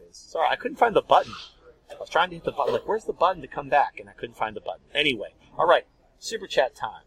is. Sorry, I couldn't find the button. I was trying to hit the button. Like, where's the button to come back? And I couldn't find the button. Anyway, all right. Super chat time.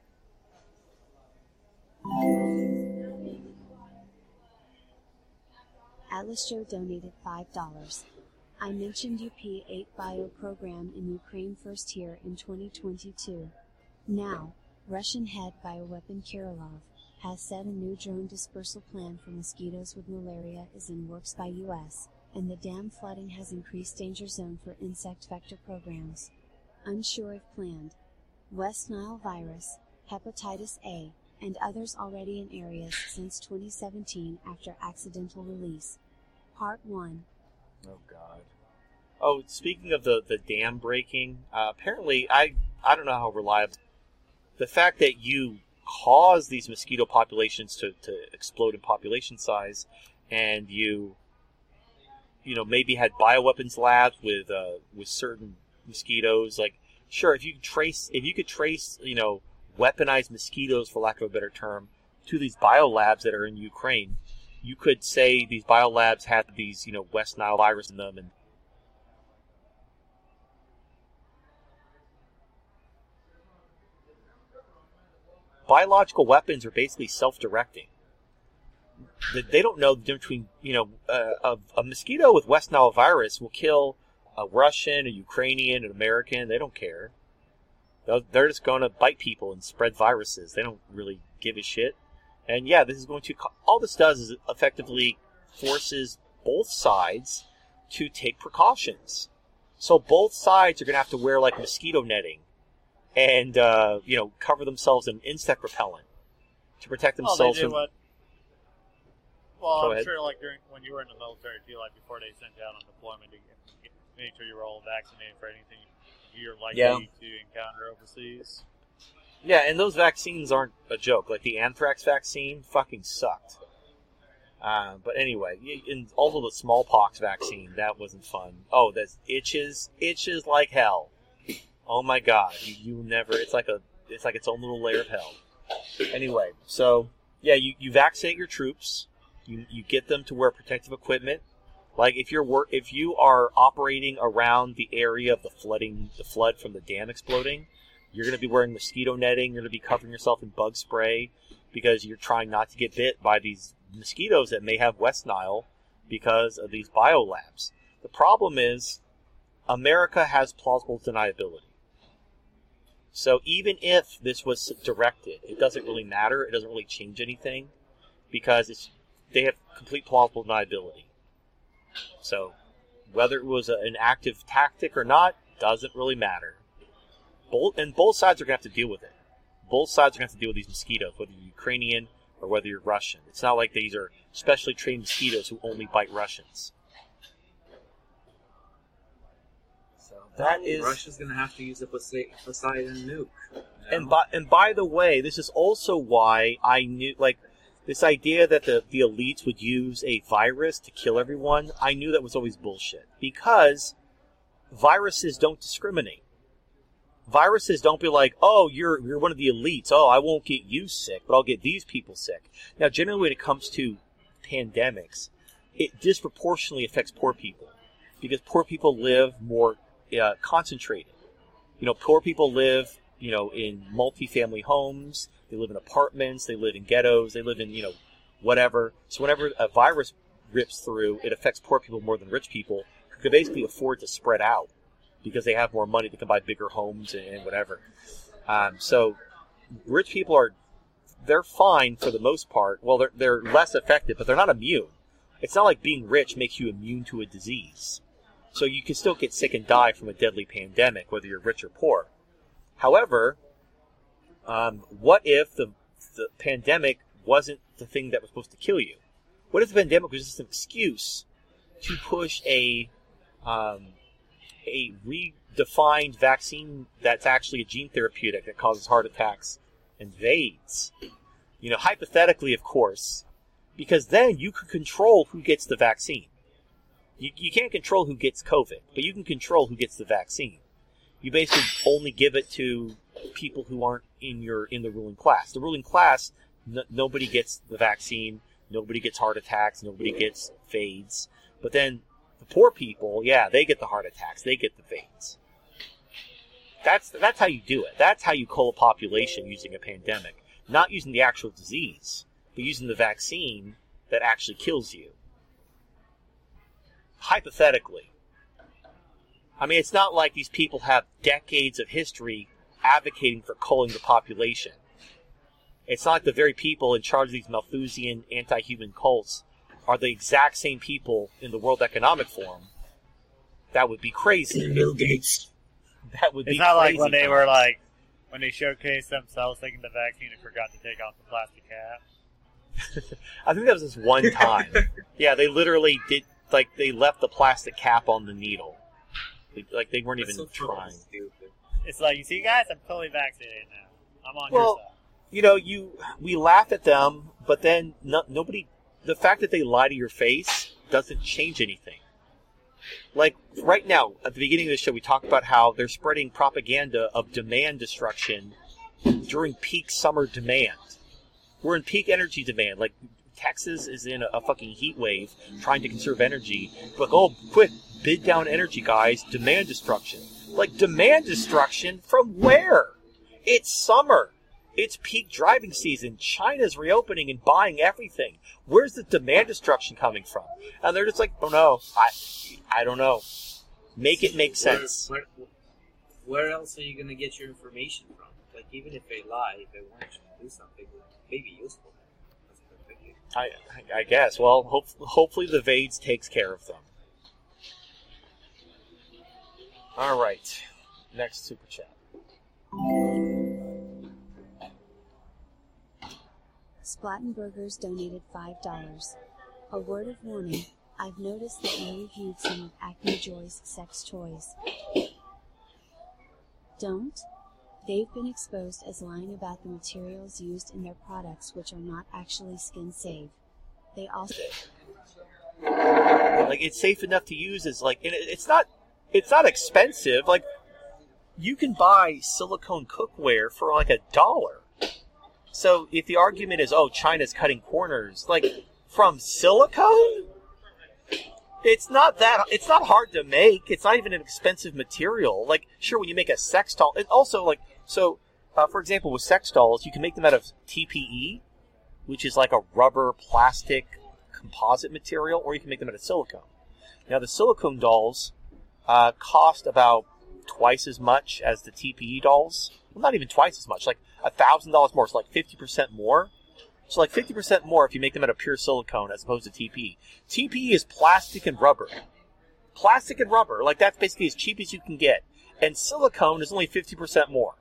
Atlas Joe donated $5. I mentioned UP8 bio program in Ukraine first here in 2022. Now, Russian head bioweapon Kirillov has said a new drone dispersal plan for mosquitoes with malaria is in works by US, and the dam flooding has increased danger zone for insect vector programs. Unsure if planned West Nile virus, hepatitis A, and others already in areas since 2017 after accidental release. Part 1. Oh, God. Oh, speaking of the dam breaking, apparently, I don't know how reliable. The fact that you cause these mosquito populations to explode in population size, and you maybe had bioweapons labs with certain mosquitoes. Like, sure, if you could trace weaponized mosquitoes, for lack of a better term, to these biolabs that are in Ukraine, you could say these biolabs had these West Nile virus in them, and biological weapons are basically self-directing. They don't know the difference between, a mosquito with West Nile virus will kill a Russian, a Ukrainian, an American. They don't care. They're just going to bite people and spread viruses. They don't really give a shit. And yeah, this is going to, all this does is it effectively forces both sides to take precautions. So both sides are going to have to wear like mosquito netting and, cover themselves in insect repellent to protect themselves from... Well, I'm sure, like, when you were in the military, too, like, before they sent you out on deployment, to make sure you were all vaccinated for anything you're likely to encounter overseas. Yeah, and those vaccines aren't a joke. Like, the anthrax vaccine fucking sucked. But anyway, and also the smallpox vaccine, that wasn't fun. Oh, that's itches like hell. Oh my god, you never, it's like its own little layer of hell. Anyway, so, yeah, you vaccinate your troops. You get them to wear protective equipment. Like if you are operating around the area of the flood from the dam exploding, you're going to be wearing mosquito netting. You're going to be covering yourself in bug spray because you're trying not to get bit by these mosquitoes that may have West Nile because of these biolabs. The problem is America has plausible deniability. So even if this was directed, it doesn't really matter. It doesn't really change anything because they have complete plausible deniability. So whether it was an active tactic or not doesn't really matter. Both sides are going to have to deal with it. Both sides are going to have to deal with these mosquitoes, whether you're Ukrainian or whether you're Russian. It's not like these are specially trained mosquitoes who only bite Russians. So that is... Russia's going to have to use a Poseidon nuke. And by the way, this is also why I knew, like, this idea that the elites would use a virus to kill everyone, I knew that was always bullshit. Because viruses don't discriminate. Viruses don't be like, oh, you're one of the elites. Oh, I won't get you sick, but I'll get these people sick. Now, generally when it comes to pandemics, it disproportionately affects poor people. Because poor people live more concentrated. Poor people live, in multifamily homes. They live in apartments, they live in ghettos, they live in, whatever. So whenever a virus rips through, it affects poor people more than rich people who can basically afford to spread out because they have more money, they can buy bigger homes and whatever. So rich people they're fine for the most part. Well, they're less effective, but they're not immune. It's not like being rich makes you immune to a disease. So you can still get sick and die from a deadly pandemic, whether you're rich or poor. However, what if the pandemic wasn't the thing that was supposed to kill you? What if the pandemic was just an excuse to push a redefined vaccine that's actually a gene therapeutic that causes heart attacks and AIDS? Hypothetically, of course, because then you can control who gets the vaccine. You can't control who gets COVID, but you can control who gets the vaccine. You basically only give it to people who aren't in the ruling class. The ruling class, nobody gets the vaccine, nobody gets heart attacks, nobody gets fades. But then the Poor people, yeah, they get the heart attacks. They get the veins. That's how you do it. That's how you cull a population using a pandemic. Not using the actual disease, but using the vaccine that actually kills you. Hypothetically. I mean, it's not like these people have decades of history advocating for culling the population. It's not like the very people in charge of these Malthusian anti-human cults are the exact same people in the World Economic Forum. That would be crazy. Bill Gates. That would be crazy. It's not like when they were like, when they showcased themselves taking the vaccine and forgot to take off the plastic cap. I think that was just one time. Yeah, they literally did, like, they left the plastic cap on the needle. Like, they weren't even trying. It's like, you see, guys, I'm totally vaccinated now. I'm on Well, your side. you know, we laugh at them, but then nobody. The fact that they lie to your face doesn't change anything. Like, right now, at the beginning of the show, we talked about how they're spreading propaganda of demand destruction during peak summer demand. We're in peak energy demand. Like, Texas is in a fucking heat wave trying to conserve energy. Like, oh, quick, bid down energy, guys. Demand destruction. Like, demand destruction from where? It's summer. It's peak driving season. China's reopening and buying everything. Where's the demand destruction coming from? And they're just like, oh no, I don't know. Make it make sense. Where else are you going to get your information from? Like, even if they lie, if they want you to do something, it may be useful. I guess. Well, hopefully the VADES takes care of them. All right. Next super chat. Splattenburgers donated $5. A word of warning, I've noticed that you reviewed some of Acme Joy's sex toys. Don't? They've been exposed as lying about the materials used in their products, which are not actually skin safe. They also... Like, it's safe enough to use as, like, and it's not expensive. Like, you can buy silicone cookware for like $1. So if the argument is, oh, China's cutting corners, like, from silicone? It's not hard to make. It's not even an expensive material. Like, sure, when you make a sex doll, and also, like, so, for example, with sex dolls, you can make them out of TPE, which is like a rubber, plastic, composite material, or you can make them out of silicone. Now, the silicone dolls cost about twice as much as the TPE dolls. Well, not even twice as much, like $1,000 more. So like 50% more. So like 50% more if you make them out of pure silicone as opposed to TPE. TPE is plastic and rubber. Plastic and rubber, like that's basically as cheap as you can get. And silicone is only 50% more.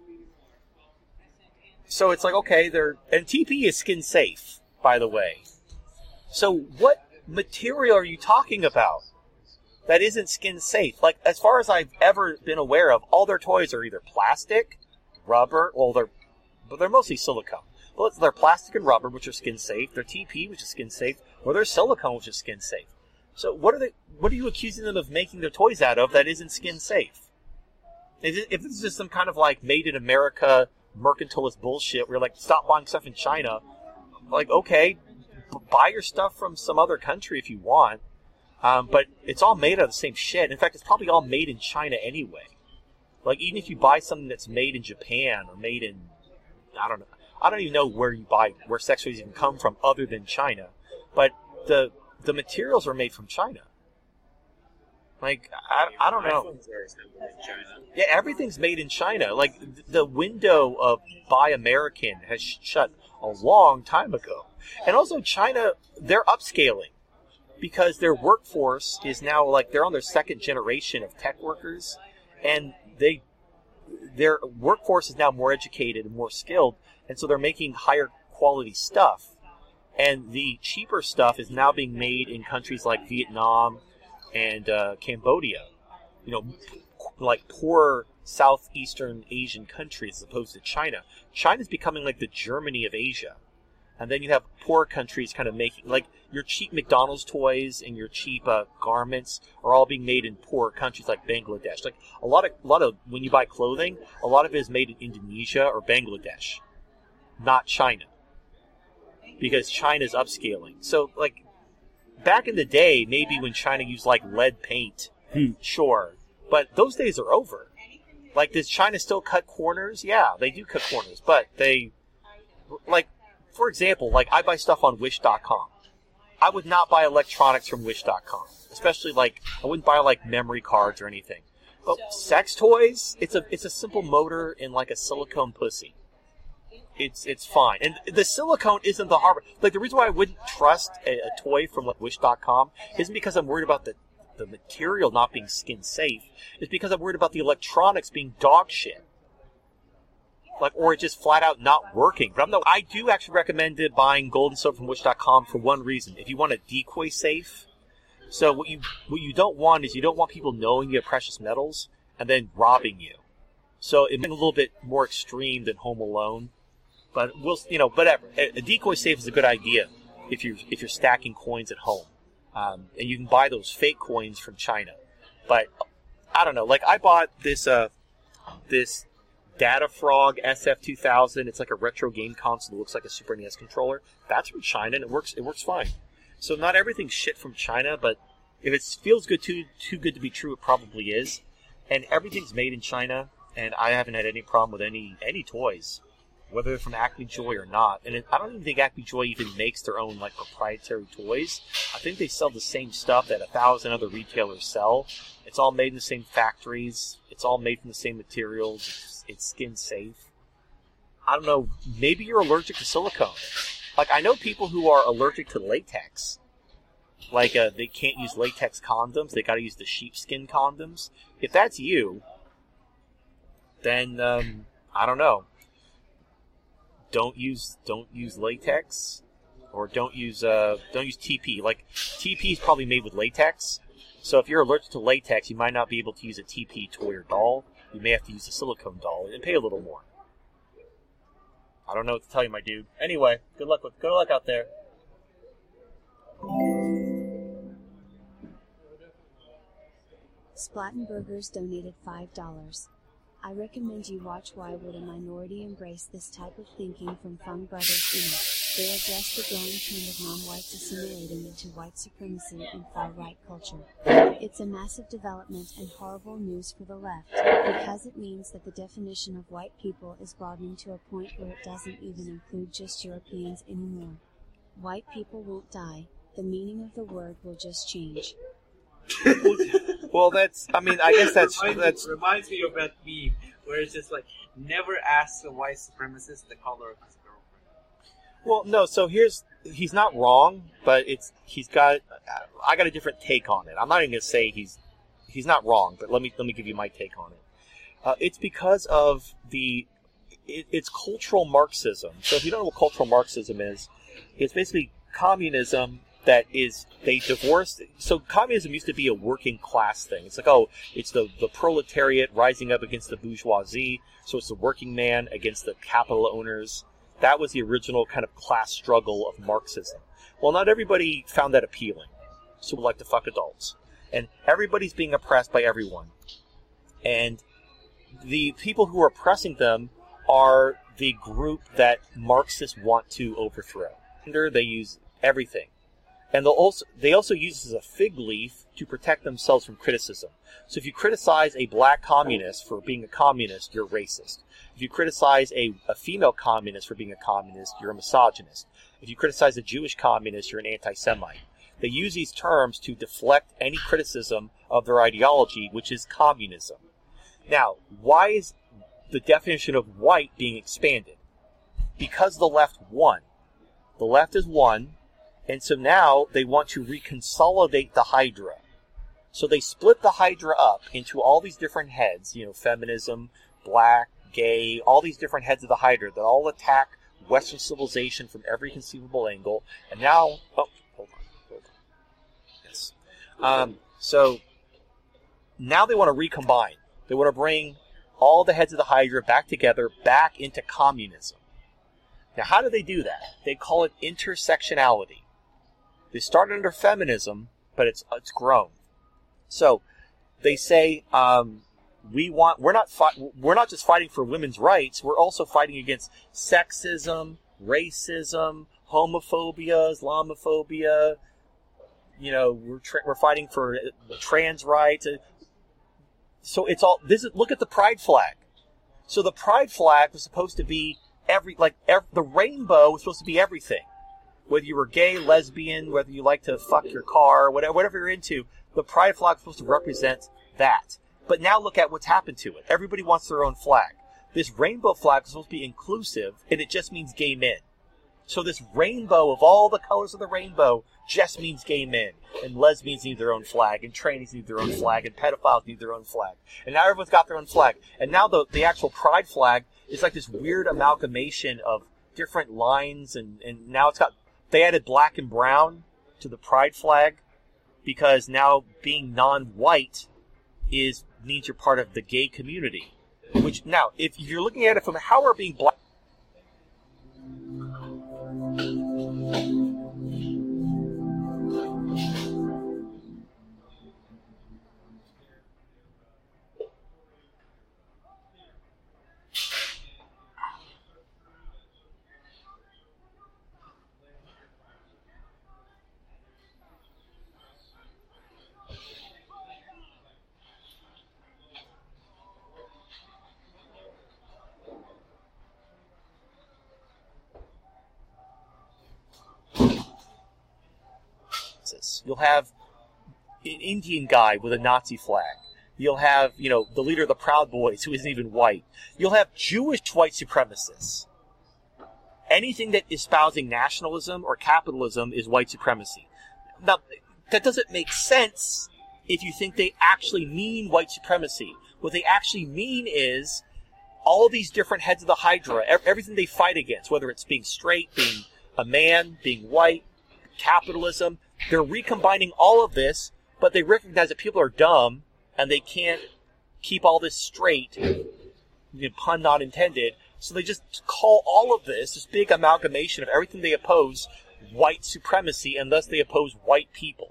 So it's like, okay, and TPE is skin safe, by the way. So what material are you talking about that isn't skin safe? Like, as far as I've ever been aware of, all their toys are either plastic, rubber, but they're mostly silicone. Well, they're plastic and rubber, which are skin safe. They're TPE, which is skin safe, or they're silicone, which is skin safe. So what are you accusing them of making their toys out of that isn't skin safe? If this is just some kind of like made in America mercantilist bullshit, where you're like, stop buying stuff in China, like, okay, buy your stuff from some other country if you want. But it's all made out of the same shit. In fact, it's probably all made in China anyway. Like, even if you buy something that's made in Japan or made in, I don't even know where sex toys even come from other than China. But the materials are made from China. Like, I don't know. Yeah, everything's made in China. Like, the window of Buy American has shut a long time ago. And also, China, they're upscaling. Because their workforce is now, like, they're on their second generation of tech workers. And their workforce is now more educated and more skilled. And so they're making higher quality stuff. And the cheaper stuff is now being made in countries like Vietnam and Cambodia. You know, like poor Southeastern Asian countries as opposed to China. China's becoming like the Germany of Asia. And then you have poor countries kind of making, like, your cheap McDonald's toys and your cheap garments are all being made in poor countries like Bangladesh. Like, a lot of when you buy clothing, a lot of it is made in Indonesia or Bangladesh, not China. Because China's upscaling. So, like, back in the day, maybe when China used like lead paint, sure, but those days are over. Like, does China still cut corners? Yeah, they do cut corners, but they, like, for example, like I buy stuff on Wish.com. I would not buy electronics from Wish.com, especially like I wouldn't buy like memory cards or anything. But sex toys, it's a simple motor in like a silicone pussy. It's fine, and the silicone isn't the hard. Like the reason why I wouldn't trust a toy from like Wish.com isn't because I'm worried about the material not being skin safe. It's because I'm worried about the electronics being dog shit. Like, or it just flat out not working. But I do actually recommend buying gold and silver from Wish.com for one reason. If you want a decoy safe, so what you don't want is you don't want people knowing you have precious metals and then robbing you. So it makes it a little bit more extreme than Home Alone. But whatever. A decoy safe is a good idea if you're stacking coins at home, and you can buy those fake coins from China. But I don't know. Like I bought this Data Frog SF2000. It's like a retro game console that looks like a Super NES controller. That's from China, and it works fine. So not everything's shit from China, but if it feels good too good to be true, it probably is. And everything's made in China, and I haven't had any problem with any toys, whether they're from Acme Joy or not. And I don't even think Acme Joy even makes their own like proprietary toys. I think they sell the same stuff that 1,000 other retailers sell. It's all made in the same factories. It's all made from the same materials. It's skin safe. I don't know. Maybe you're allergic to silicone. Like, I know people who are allergic to latex. Like, they can't use latex condoms. They gotta use the sheepskin condoms. If that's you, then, I don't know. Don't use latex, or don't use TP. Like, TP is probably made with latex. So if you're allergic to latex, you might not be able to use a TP toy or doll. You may have to use a silicone doll and pay a little more. I don't know what to tell you, my dude. Anyway, good luck out there. Splattenburgers donated $5. I recommend you watch Why Would a Minority Embrace This Type of Thinking from Fung Brothers Inc. They address the growing trend of non-whites assimilating into white supremacy and far-right culture. It's a massive development and horrible news for the left, because it means that the definition of white people is broadening to a point where it doesn't even include just Europeans anymore. White people won't die. The meaning of the word will just change. Well, I guess that's reminds me of that meme where it's just like, never ask a white supremacist the color of his girlfriend. Well, no. So he's not wrong, but I got a different take on it. I'm not even gonna say he's not wrong, but let me give you my take on it. It's because of it's cultural Marxism. So if you don't know what cultural Marxism is, it's basically communism. They divorced. So communism used to be a working class thing. It's like, it's the proletariat rising up against the bourgeoisie. So it's the working man against the capital owners. That was the original kind of class struggle of Marxism. Well, not everybody found that appealing. So we like to fuck adults. And everybody's being oppressed by everyone. And the people who are oppressing them are the group that Marxists want to overthrow. They use everything. And they also use this as a fig leaf to protect themselves from criticism. So if you criticize a black communist for being a communist, you're racist. If you criticize a female communist for being a communist, you're a misogynist. If you criticize a Jewish communist, you're an anti-Semite. They use these terms to deflect any criticism of their ideology, which is communism. Now, why is the definition of white being expanded? Because the left won. The left has won. And so now they want to reconsolidate the Hydra. So they split the Hydra up into all these different heads, feminism, black, gay, all these different heads of the Hydra that all attack Western civilization from every conceivable angle. And now, hold on. Yes. So now they want to recombine. They want to bring all the heads of the Hydra back together, back into communism. Now, how do they do that? They call it intersectionality. They started under feminism, but it's grown. So they say we're not just fighting for women's rights. We're also fighting against sexism, racism, homophobia, Islamophobia, we're fighting for trans rights. So it's all this is. Look at the pride flag. So the pride flag was supposed to be the rainbow was supposed to be everything. Whether you were gay, lesbian, whether you like to fuck your car, whatever you're into, the pride flag is supposed to represent that. But now look at what's happened to it. Everybody wants their own flag. This rainbow flag is supposed to be inclusive, and it just means gay men. So this rainbow of all the colors of the rainbow just means gay men. And lesbians need their own flag, and trannies need their own flag, and pedophiles need their own flag. And now everyone's got their own flag. And now the actual pride flag is like this weird amalgamation of different lines, and now they added black and brown to the pride flag because now being non-white means you're part of the gay community. Which now, if you're looking at it from how are being black. You'll have an Indian guy with a Nazi flag. You'll have, the leader of the Proud Boys who isn't even white. You'll have Jewish white supremacists. Anything that is espousing nationalism or capitalism is white supremacy. Now, that doesn't make sense if you think they actually mean white supremacy. What they actually mean is all these different heads of the Hydra, everything they fight against, whether it's being straight, being a man, being white, capitalism, they're recombining all of this, but they recognize that people are dumb and they can't keep all this straight, pun not intended, so they just call all of this big amalgamation of everything they oppose, white supremacy, and thus they oppose white people.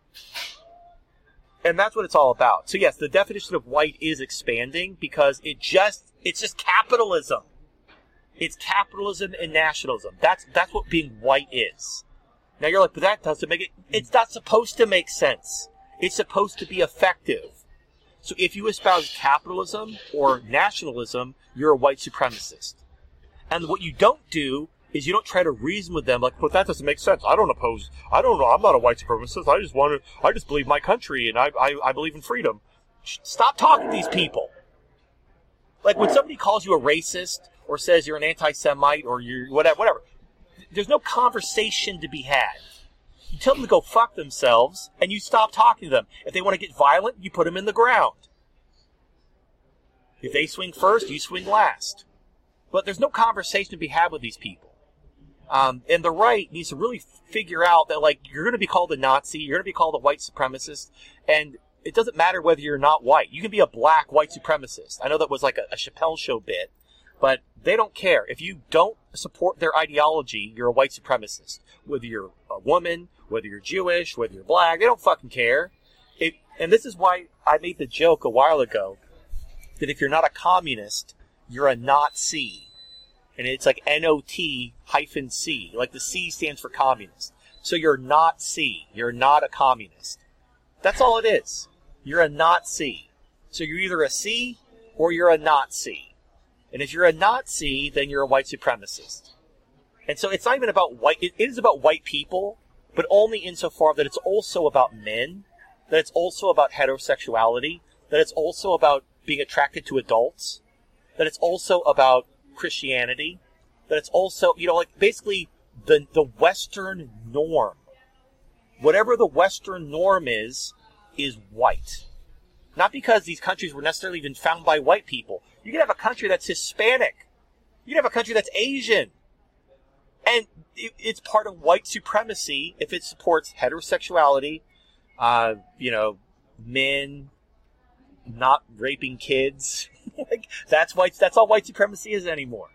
And that's what it's all about. So yes, the definition of white is expanding because it's just capitalism. It's capitalism and nationalism. That's what being white is. Now you're like, but that doesn't make it. It's not supposed to make sense. It's supposed to be effective. So if you espouse capitalism or nationalism, you're a white supremacist. And what you don't do is you don't try to reason with them like, but that doesn't make sense. I don't know. I'm not a white supremacist. I just believe my country and I believe in freedom. Stop talking to these people. Like when somebody calls you a racist or says you're an anti-Semite or you're whatever. There's no conversation to be had. You tell them to go fuck themselves, and you stop talking to them. If they want to get violent, you put them in the ground. If they swing first, you swing last. But there's no conversation to be had with these people. And the right needs to really figure out that, you're going to be called a Nazi, you're going to be called a white supremacist, and it doesn't matter whether you're not white. You can be a black white supremacist. I know that was like a Chappelle Show bit. But they don't care. If you don't support their ideology, you're a white supremacist. Whether you're a woman, whether you're Jewish, whether you're black, they don't fucking care. And this is why I made the joke a while ago that if you're not a communist, you're a Nazi. And it's like N-O-T-C. Like the C stands for communist. So you're not C. You're not a communist. That's all it is. You're a Nazi. So you're either a C or you're a Nazi. And if you're a Nazi, then you're a white supremacist. And so it's not even about white, it is about white people, but only insofar that it's also about men, that it's also about heterosexuality, that it's also about being attracted to adults, that it's also about Christianity, that it's also, basically the Western norm. Whatever the Western norm is white. Not because these countries were necessarily even found by white people. You can have a country that's Hispanic. You can have a country that's Asian. And it's part of white supremacy if it supports heterosexuality, men not raping kids. That's all white supremacy is anymore.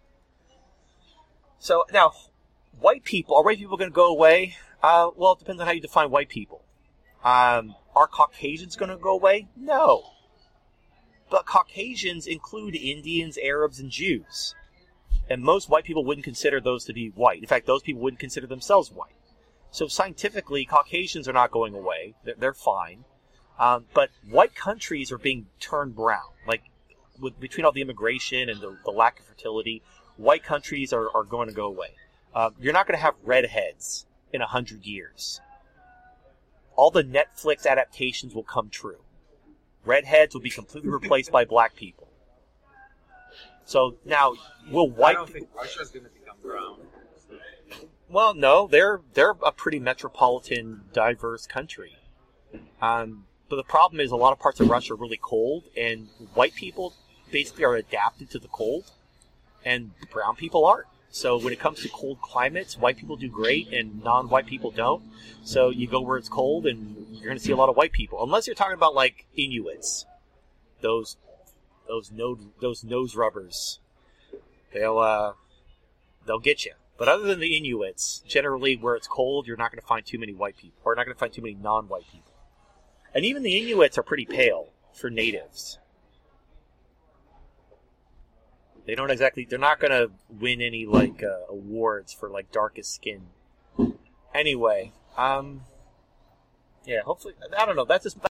So now, are white people going to go away? Well, it depends on how you define white people. Are Caucasians going to go away? No. But Caucasians include Indians, Arabs, and Jews. And most white people wouldn't consider those to be white. In fact, those people wouldn't consider themselves white. So scientifically, Caucasians are not going away. They're fine. But white countries are being turned brown. Like, between all the immigration and the lack of fertility, white countries are going to go away. You're not going to have redheads in 100 years. All the Netflix adaptations will come true. Redheads will be completely replaced by black people. So now, will white? I don't think Russia's going to become brown. Well, no, they're a pretty metropolitan, diverse country. But the problem is a lot of parts of Russia are really cold, and white people basically are adapted to the cold, and brown people aren't. So when it comes to cold climates, white people do great, and non-white people don't. So you go where it's cold, and you're going to see a lot of white people, unless you're talking about like Inuits, those nose rubbers. They'll get you. But other than the Inuits, generally where it's cold, you're not going to find too many white people, or not going to find too many non-white people. And even the Inuits are pretty pale for natives. They're not going to win any, like, awards for, like, darkest skin. Anyway, yeah, hopefully, I don't know, that's just